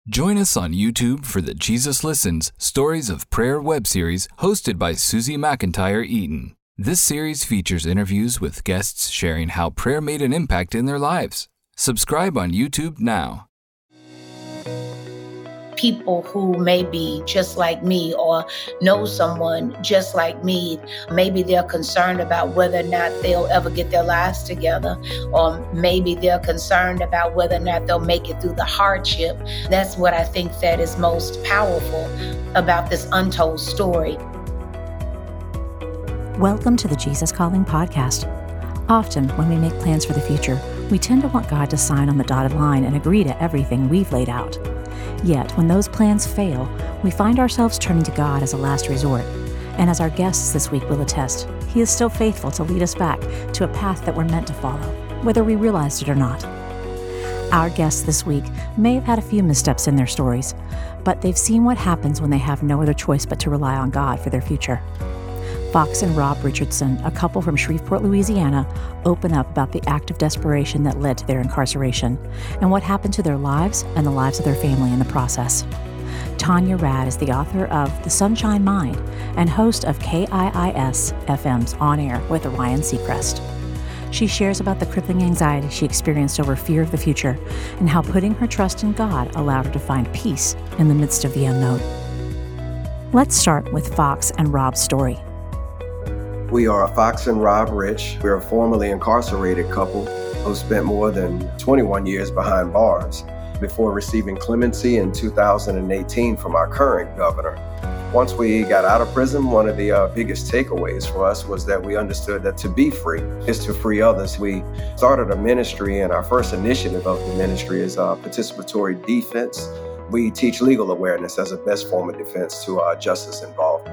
Join us on YouTube for the Jesus Listens Stories of Prayer web series hosted by Susie McIntyre Eaton. This series features interviews with guests sharing how prayer made an impact in their lives. Subscribe on YouTube now. People who may be just like me or know someone just like me, maybe they're concerned about whether or not they'll ever get their lives together, or maybe they're concerned about whether or not they'll make it through the hardship. That's what I think that is most powerful about this untold story. Welcome to the Jesus Calling Podcast. Often, when we make plans for the future, we tend to want God to sign on the dotted line and agree to everything we've laid out. Yet, when those plans fail, we find ourselves turning to God as a last resort. And as our guests this week will attest, He is still faithful to lead us back to a path that we're meant to follow, whether we realized it or not. Our guests this week may have had a few missteps in their stories, but they've seen what happens when they have no other choice but to rely on God for their future. Fox and Rob Richardson, a couple from Shreveport, Louisiana, open up about the act of desperation that led to their incarceration and what happened to their lives and the lives of their family in the process. Tanya Rad is the author of The Sunshine Mind and host of KIIS FM's On Air with Ryan Seacrest. She shares about the crippling anxiety she experienced over fear of the future and how putting her trust in God allowed her to find peace in the midst of the unknown. Let's start with Fox and Rob's story. We are Fox and Rob Rich. We're a formerly incarcerated couple who spent more than 21 years behind bars before receiving clemency in 2018 from our current governor. Once we got out of prison, one of the biggest takeaways for us was that we understood that to be free is to free others. We started a ministry, and our first initiative of the ministry is participatory defense. We teach legal awareness as a best form of defense to justice involved.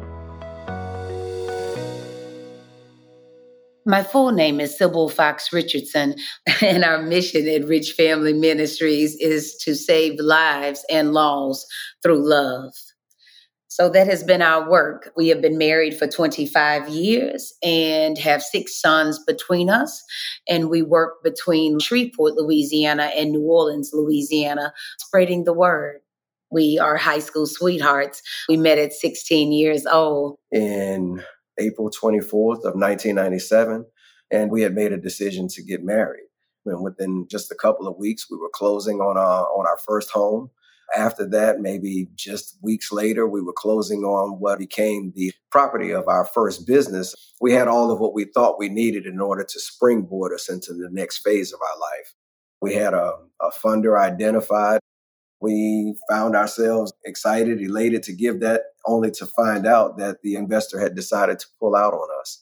My full name is Sybil Fox Richardson, and our mission at Rich Family Ministries is to save lives and laws through love. So that has been our work. We have been married for 25 years and have 6 sons between us. And we work between Shreveport, Louisiana and New Orleans, Louisiana, spreading the word. We are high school sweethearts. We met at 16 years old. In April 24th of 1997, and we had made a decision to get married. And within just a couple of weeks, we were closing on our first home. After that, maybe just weeks later, we were closing on what became the property of our first business. We had all of what we thought we needed in order to springboard us into the next phase of our life. We had a funder identified. We found ourselves excited, elated to give that, only to find out that the investor had decided to pull out on us.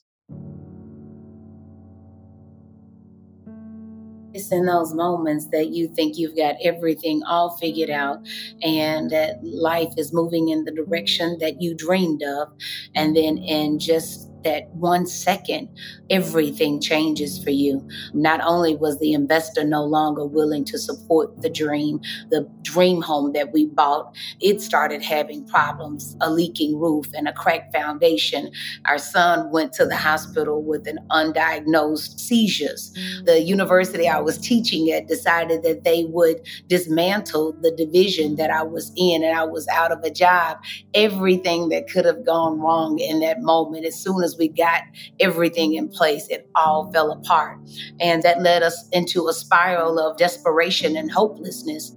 It's in those moments that you think you've got everything all figured out and that life is moving in the direction that you dreamed of. And then in just that 1 second, everything changes for you. Not only was the investor no longer willing to support the dream home that we bought, it started having problems, a leaking roof and a cracked foundation. Our son went to the hospital with an undiagnosed seizures. The university I was teaching at decided that they would dismantle the division that I was in, and I was out of a job. Everything that could have gone wrong in that moment, as soon as we got everything in place, it all fell apart. And that led us into a spiral of desperation and hopelessness.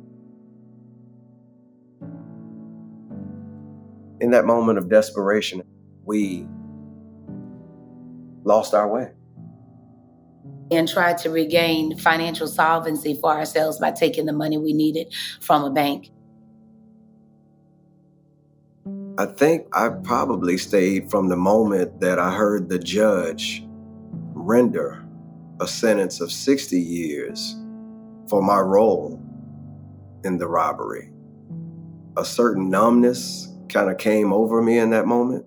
In that moment of desperation, we lost our way. And tried to regain financial solvency for ourselves by taking the money we needed from a bank. I think I probably stayed from the moment that I heard the judge render a sentence of 60 years for my role in the robbery. A certain numbness kind of came over me in that moment.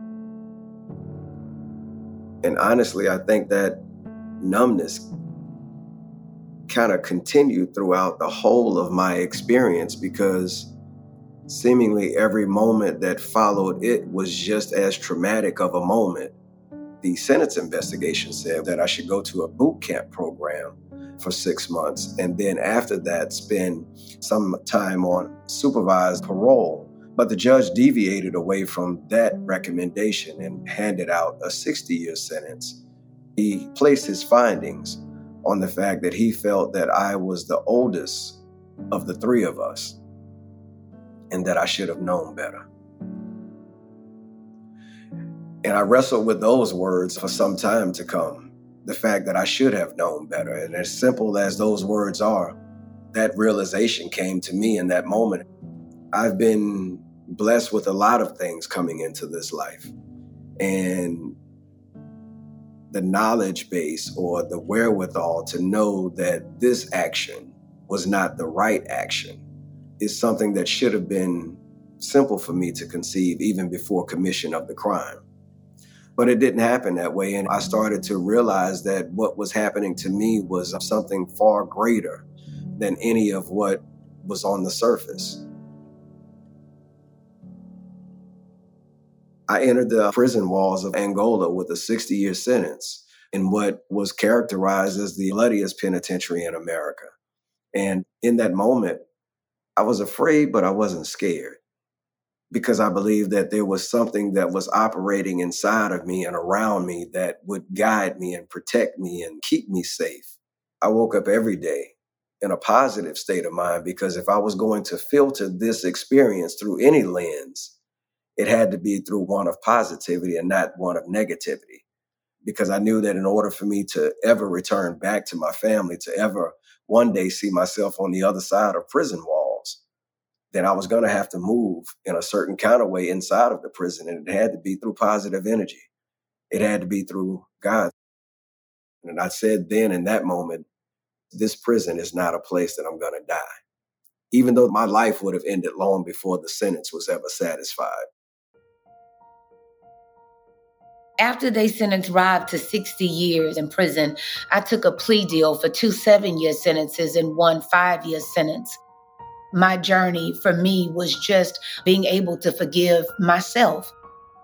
And honestly, I think that numbness kind of continued throughout the whole of my experience, because seemingly every moment that followed it was just as traumatic of a moment. The sentence investigation said that I should go to a boot camp program for 6 months. And then after that, spend some time on supervised parole. But the judge deviated away from that recommendation and handed out a 60-year sentence. He placed his findings on the fact that he felt that I was the oldest of the three of us and that I should have known better. And I wrestled with those words for some time to come. The fact that I should have known better. And as simple as those words are, that realization came to me in that moment. I've been blessed with a lot of things coming into this life. And the knowledge base or the wherewithal to know that this action was not the right action is something that should have been simple for me to conceive even before commission of the crime. But it didn't happen that way. And I started to realize that what was happening to me was something far greater than any of what was on the surface. I entered the prison walls of Angola with a 60-year sentence in what was characterized as the bloodiest penitentiary in America. And in that moment, I was afraid, but I wasn't scared, because I believed that there was something that was operating inside of me and around me that would guide me and protect me and keep me safe. I woke up every day in a positive state of mind, because if I was going to filter this experience through any lens, it had to be through one of positivity and not one of negativity. Because I knew that in order for me to ever return back to my family, to ever one day see myself on the other side of prison walls, then I was going to have to move in a certain kind of way inside of the prison. And it had to be through positive energy. It had to be through God. And I said then in that moment, this prison is not a place that I'm going to die, even though my life would have ended long before the sentence was ever satisfied. After they sentenced Rob to 60 years in prison, I took a plea deal for 2 7-year sentences and 1 5-year sentence. My journey for me was just being able to forgive myself.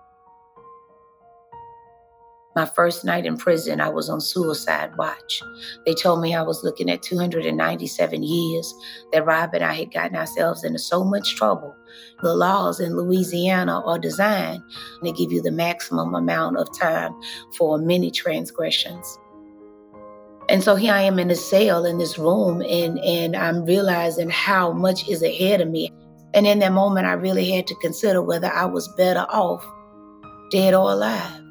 My first night in prison, I was on suicide watch. They told me I was looking at 297 years, that Rob and I had gotten ourselves into so much trouble. The laws in Louisiana are designed to give you the maximum amount of time for many transgressions. And so here I am in a cell in this room, and I'm realizing how much is ahead of me. And in that moment, I really had to consider whether I was better off, dead or alive.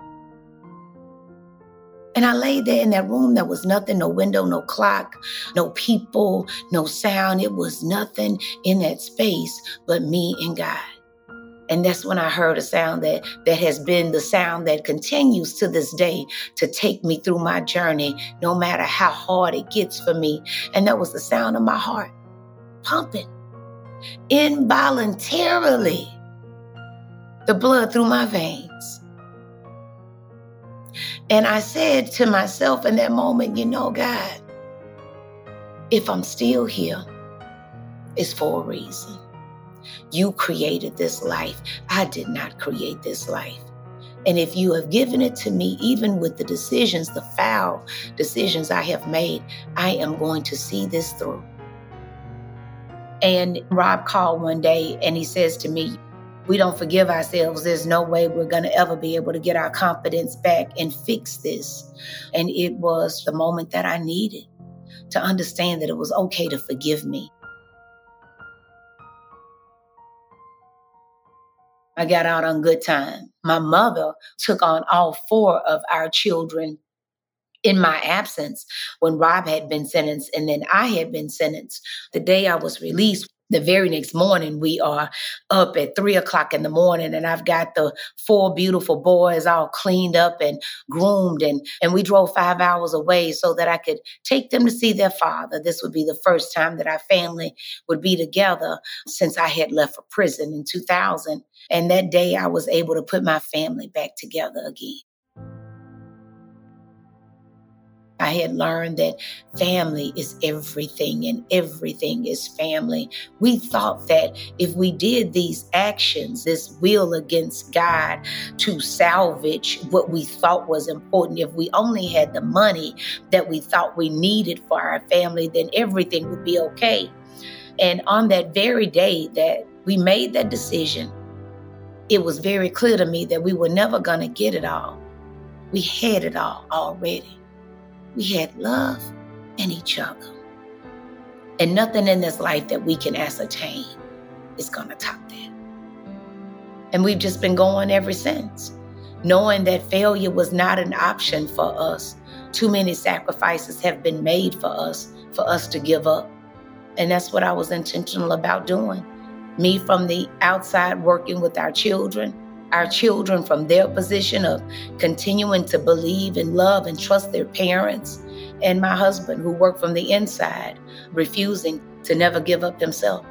And I laid there in that room. There was nothing, no window, no clock, no people, no sound. It was nothing in that space but me and God. And that's when I heard a sound that has been the sound that continues to this day to take me through my journey, no matter how hard it gets for me. And that was the sound of my heart pumping involuntarily, the blood through my veins. And I said to myself in that moment, you know, God, if I'm still here, it's for a reason. You created this life. I did not create this life. And if you have given it to me, even with the decisions, the foul decisions I have made, I am going to see this through. And Rob called one day and he says to me, we don't forgive ourselves. There's no way we're going to ever be able to get our confidence back and fix this. And it was the moment that I needed to understand that it was okay to forgive me. I got out on good time. My mother took on all 4 of our children in my absence when Rob had been sentenced and then I had been sentenced. The day I was released, the very next morning, we are up at 3:00 in the morning, and I've got the 4 beautiful boys all cleaned up and groomed, and we drove 5 hours away so that I could take them to see their father. This would be the first time that our family would be together since I had left for prison in 2000. And that day, I was able to put my family back together again. I had learned that family is everything and everything is family. We thought that if we did these actions, this will against God to salvage what we thought was important, if we only had the money that we thought we needed for our family, then everything would be okay. And on that very day that we made that decision, it was very clear to me that we were never going to get it all. We had it all already. We had love and each other. And nothing in this life that we can ascertain is going to top that. And we've just been going ever since, knowing that failure was not an option for us. Too many sacrifices have been made for us to give up. And that's what I was intentional about doing. Me from the outside working with our children from their position of continuing to believe and love and trust their parents, and my husband who worked from the inside, refusing to never give up himself.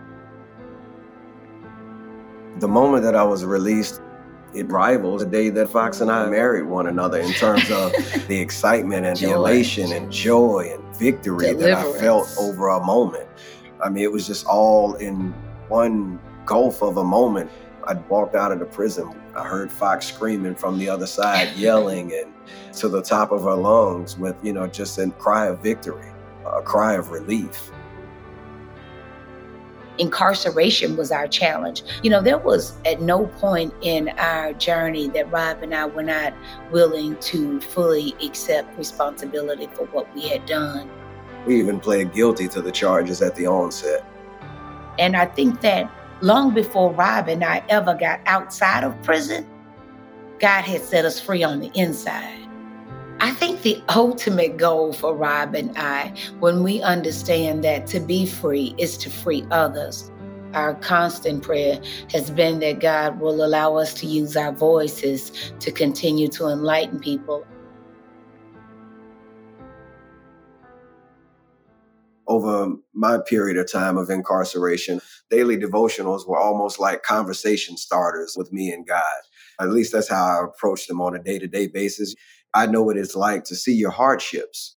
The moment that I was released, it rivals the day that Fox and I married one another in terms of the excitement and the elation and joy and victory that I felt over a moment. I mean, it was just all in one gulf of a moment. I walked out of the prison. I heard Fox screaming from the other side, yelling and to the top of her lungs with, just a cry of victory, a cry of relief. Incarceration was our challenge. There was at no point in our journey that Rob and I were not willing to fully accept responsibility for what we had done. We even pled guilty to the charges at the onset. And I think that long before Rob and I ever got outside of prison, God had set us free on the inside. I think the ultimate goal for Rob and I, when we understand that to be free is to free others, our constant prayer has been that God will allow us to use our voices to continue to enlighten people. Over my period of time of incarceration, daily devotionals were almost like conversation starters with me and God. At least that's how I approach them on a day-to-day basis. I know what it's like to see your hardships.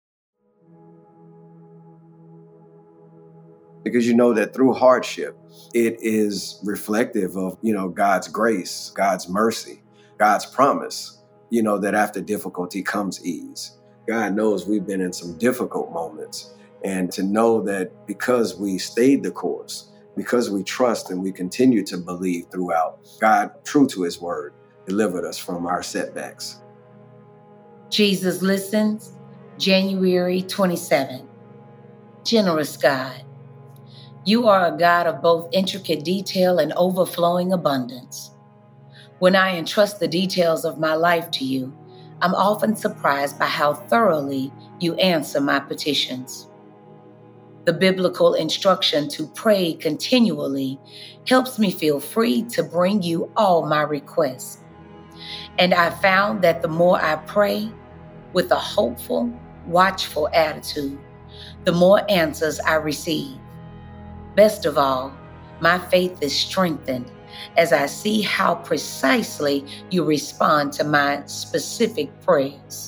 Because you know that through hardship, it is reflective of, God's grace, God's mercy, God's promise, that after difficulty comes ease. God knows we've been in some difficult moments. And to know that because we stayed the course, because we trust and we continue to believe throughout, God, true to his word, delivered us from our setbacks. Jesus Listens, January 27. Generous God, you are a God of both intricate detail and overflowing abundance. When I entrust the details of my life to you, I'm often surprised by how thoroughly you answer my petitions. The biblical instruction to pray continually helps me feel free to bring you all my requests. And I found that the more I pray with a hopeful, watchful attitude, the more answers I receive. Best of all, my faith is strengthened as I see how precisely you respond to my specific prayers.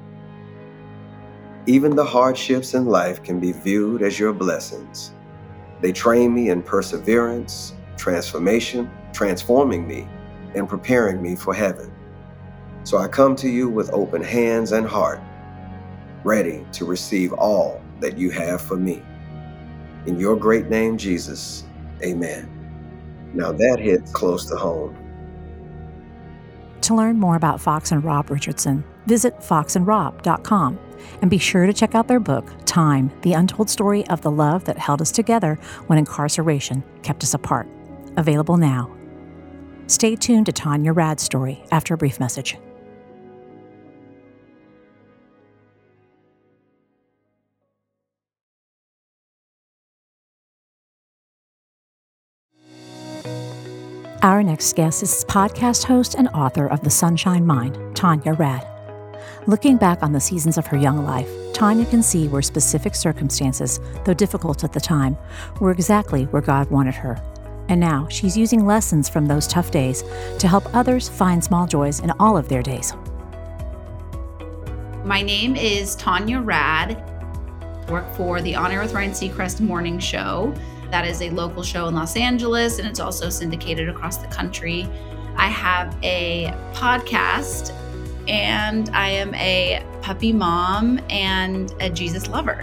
Even the hardships in life can be viewed as your blessings. They train me in perseverance, transformation, transforming me, and preparing me for heaven. So I come to you with open hands and heart, ready to receive all that you have for me. In your great name, Jesus, amen. Now that hits close to home. To learn more about Fox and Rob Richardson, visit foxandrob.com and be sure to check out their book, Time, the Untold Story of the Love That Held Us Together When Incarceration Kept Us Apart. Available now. Stay tuned to Tanya Rad's story after a brief message. Our next guest is podcast host and author of The Sunshine Mind, Tanya Rad. Looking back on the seasons of her young life, Tanya can see where specific circumstances, though difficult at the time, were exactly where God wanted her. And now she's using lessons from those tough days to help others find small joys in all of their days. My name is Tanya Rad. I work for the On Air with Ryan Seacrest morning show. That is a local show in Los Angeles, and it's also syndicated across the country. I have a podcast, and I am a puppy mom and a Jesus lover.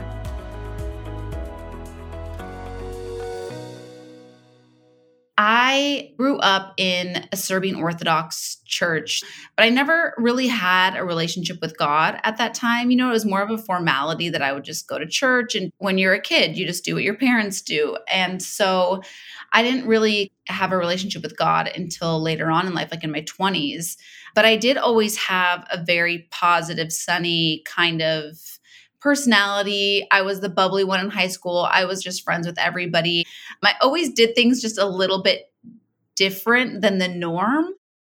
I grew up in a Serbian Orthodox church, but I never really had a relationship with God at that time. It was more of a formality that I would just go to church. And when you're a kid, you just do what your parents do. And so I didn't really have a relationship with God until later on in life, like in my 20s. But I did always have a very positive, sunny kind of personality. I was the bubbly one in high school. I was just friends with everybody. I always did things just a little bit different than the norm.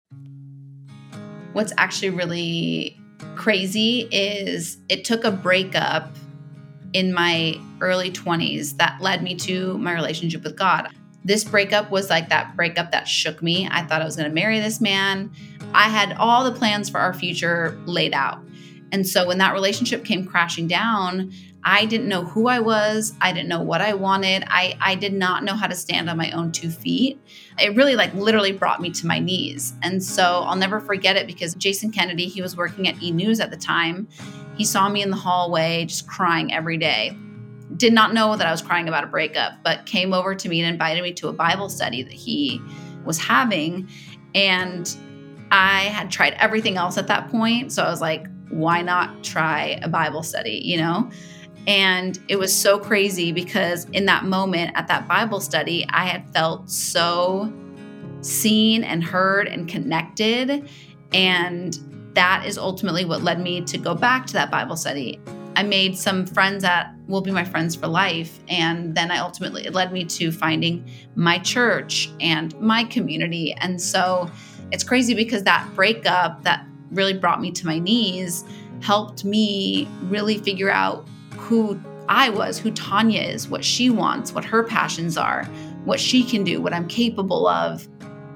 What's actually really crazy is it took a breakup in my early 20s that led me to my relationship with God. This breakup was like that breakup that shook me. I thought I was going to marry this man. I had all the plans for our future laid out. And so when that relationship came crashing down, I didn't know who I was. I didn't know what I wanted. I did not know how to stand on my own 2 feet. It really literally brought me to my knees. And so I'll never forget it because Jason Kennedy, he was working at E! News at the time. He saw me in the hallway just crying every day. Did not know that I was crying about a breakup, but came over to me and invited me to a Bible study that he was having. And I had tried everything else at that point. So I was like, why not try a Bible study, And it was so crazy because in that moment at that Bible study, I had felt so seen and heard and connected. And that is ultimately what led me to go back to that Bible study. I made some friends that will be my friends for life. And then it led me to finding my church and my community. And so it's crazy because that breakup that really brought me to my knees helped me really figure out who I was, who Tanya is, what she wants, what her passions are, what she can do, what I'm capable of.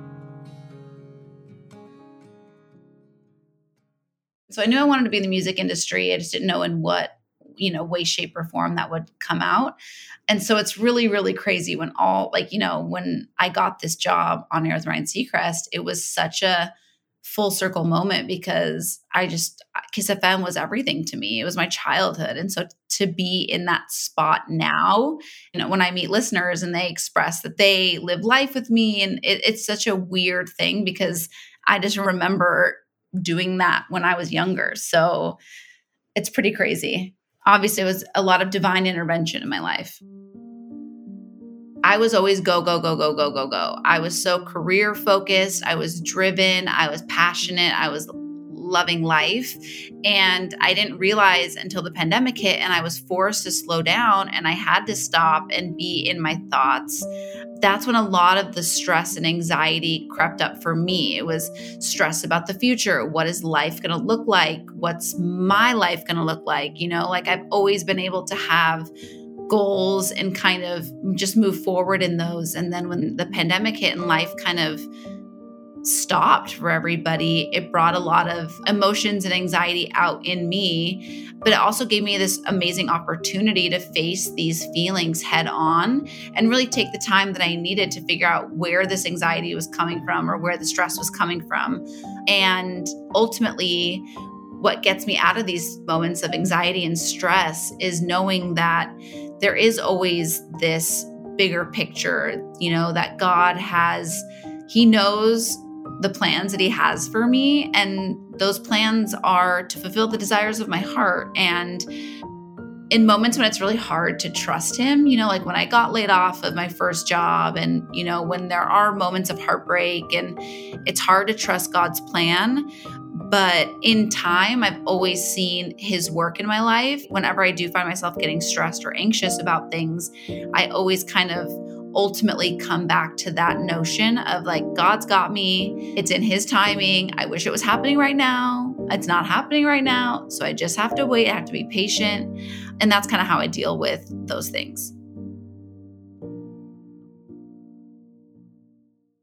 So I knew I wanted to be in the music industry. I just didn't know in what, way, shape, or form that would come out. And so it's really, really crazy when when I got this job on Air with Ryan Seacrest, it was such a full circle moment because Kiss FM was everything to me. It was my childhood. And so to be in that spot now, when I meet listeners and they express that they live life with me, and it's such a weird thing because I just remember doing that when I was younger. So it's pretty crazy. Obviously, it was a lot of divine intervention in my life. I was always go, go, go, go, go, go, go. I was so career focused. I was driven. I was passionate. I was loving life. And I didn't realize until the pandemic hit and I was forced to slow down and I had to stop and be in my thoughts. That's when a lot of the stress and anxiety crept up for me. It was stress about the future. What is life going to look like? What's my life going to look like? I've always been able to have goals and kind of just move forward in those. And then when the pandemic hit and life kind of stopped for everybody, it brought a lot of emotions and anxiety out in me. But it also gave me this amazing opportunity to face these feelings head on and really take the time that I needed to figure out where this anxiety was coming from or where the stress was coming from. And ultimately, what gets me out of these moments of anxiety and stress is knowing that there is always this bigger picture, that God He knows the plans that He has for me. And those plans are to fulfill the desires of my heart. And in moments when it's really hard to trust Him, like when I got laid off of my first job and, when there are moments of heartbreak and it's hard to trust God's plan. But in time, I've always seen His work in my life. Whenever I do find myself getting stressed or anxious about things, I always kind of ultimately come back to that notion of God's got me. It's in His timing. I wish it was happening right now. It's not happening right now. So I just have to wait. I have to be patient. And that's kind of how I deal with those things.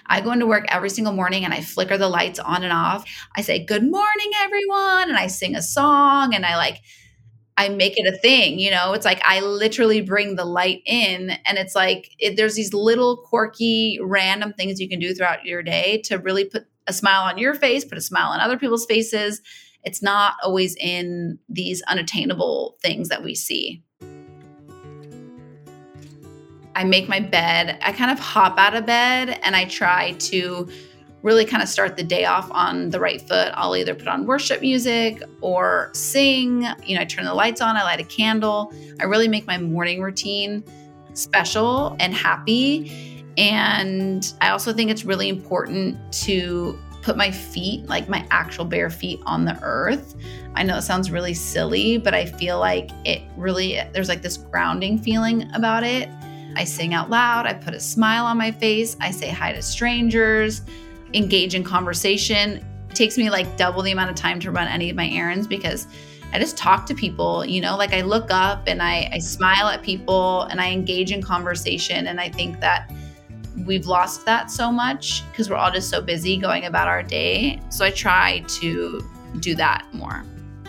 I go into work every single morning and I flicker the lights on and off. I say, "Good morning, everyone." And I sing a song and I make it a thing, it's like I literally bring the light in, and it's like there's these little quirky random things you can do throughout your day to really put a smile on your face, put a smile on other people's faces. It's not always in these unattainable things that we see. I make my bed. I kind of hop out of bed and I try to really kind of start the day off on the right foot. I'll either put on worship music or sing. I turn the lights on, I light a candle. I really make my morning routine special and happy. And I also think it's really important to put my feet, like my actual bare feet, on the earth. I know it sounds really silly, but I feel like there's like this grounding feeling about it. I sing out loud. I put a smile on my face. I say hi to strangers, engage in conversation. It takes me like double the amount of time to run any of my errands because I just talk to people, like I look up and I smile at people and I engage in conversation. And I think that we've lost that so much because we're all just so busy going about our day. So I try to do that more.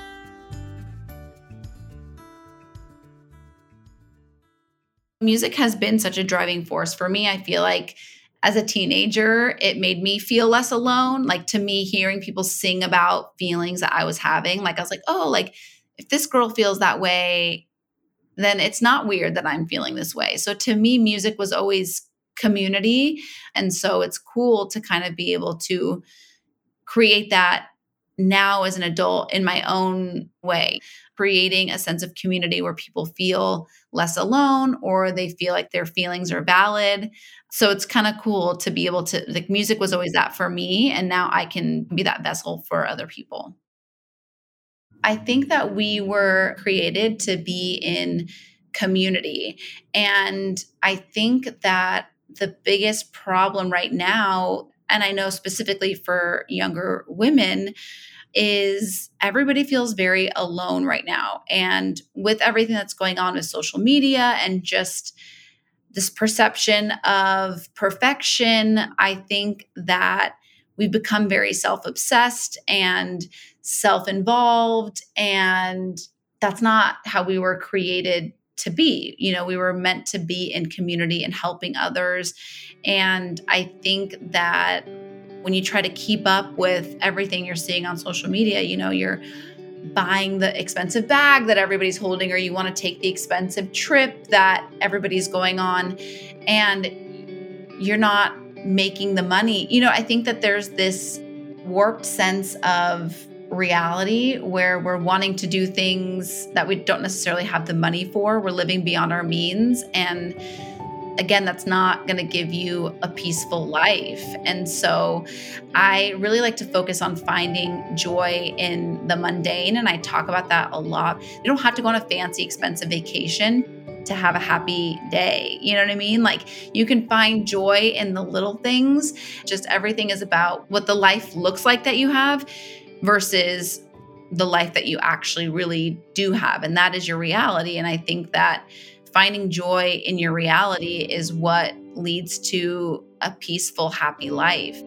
Music has been such a driving force for me. I feel like as a teenager, it made me feel less alone. Like to me, hearing people sing about feelings that I was having, like I was like, oh, like if this girl feels that way, then it's not weird that I'm feeling this way. So to me, music was always community. And so it's cool to kind of be able to create that now as an adult in my own way, creating a sense of community where people feel less alone or they feel like their feelings are valid. So it's kind of cool to be able to, like, music was always that for me. And now I can be that vessel for other people. I think that we were created to be in community. And I think that the biggest problem right now, and I know specifically for younger women, is everybody feels very alone right now. And with everything that's going on with social media and just this perception of perfection, I think that we've become very self-obsessed and self-involved. And that's not how we were created to be. We were meant to be in community and helping others. And I think that when you try to keep up with everything you're seeing on social media, you're buying the expensive bag that everybody's holding, or you want to take the expensive trip that everybody's going on, and you're not making the money. I think that there's this warped sense of reality where we're wanting to do things that we don't necessarily have the money for. We're living beyond our means. And again, that's not going to give you a peaceful life. And so I really like to focus on finding joy in the mundane. And I talk about that a lot. You don't have to go on a fancy, expensive vacation to have a happy day. You know what I mean? Like, you can find joy in the little things. Just everything is about what the life looks like that you have versus the life that you actually really do have. And that is your reality. And I think that finding joy in your reality is what leads to a peaceful, happy life.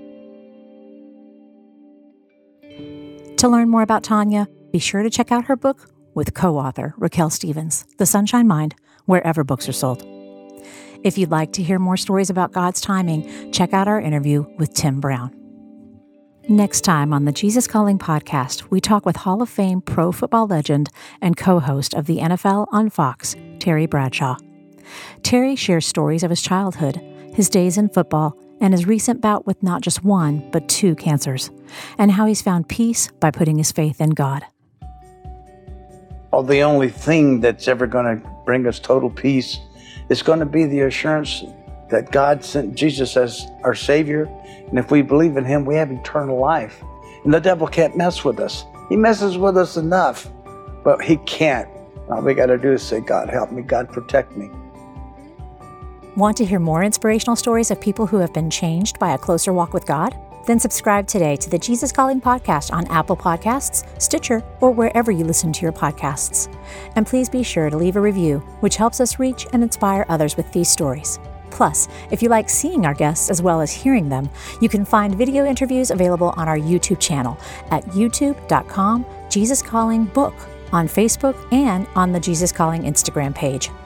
To learn more about Tanya, be sure to check out her book with co-author Raquel Stevens, The Sunshine Mind, wherever books are sold. If you'd like to hear more stories about God's timing, check out our interview with Tim Brown. Next time on the Jesus Calling podcast, we talk with Hall of Fame pro football legend and co-host of the NFL on Fox, Terry Bradshaw. Terry shares stories of his childhood, his days in football, and his recent bout with not just one, but 2 cancers, and how he's found peace by putting his faith in God. Well, the only thing that's ever going to bring us total peace is going to be the assurance that God sent Jesus as our Savior. And if we believe in Him, we have eternal life. And the devil can't mess with us. He messes with us enough, but he can't. All we got to do is say, God, help me. God, protect me. Want to hear more inspirational stories of people who have been changed by a closer walk with God? Then subscribe today to the Jesus Calling podcast on Apple Podcasts, Stitcher, or wherever you listen to your podcasts. And please be sure to leave a review, which helps us reach and inspire others with these stories. Plus, if you like seeing our guests as well as hearing them, you can find video interviews available on our YouTube channel at youtube.com/JesusCallingBook, on Facebook, and on the Jesus Calling Instagram page.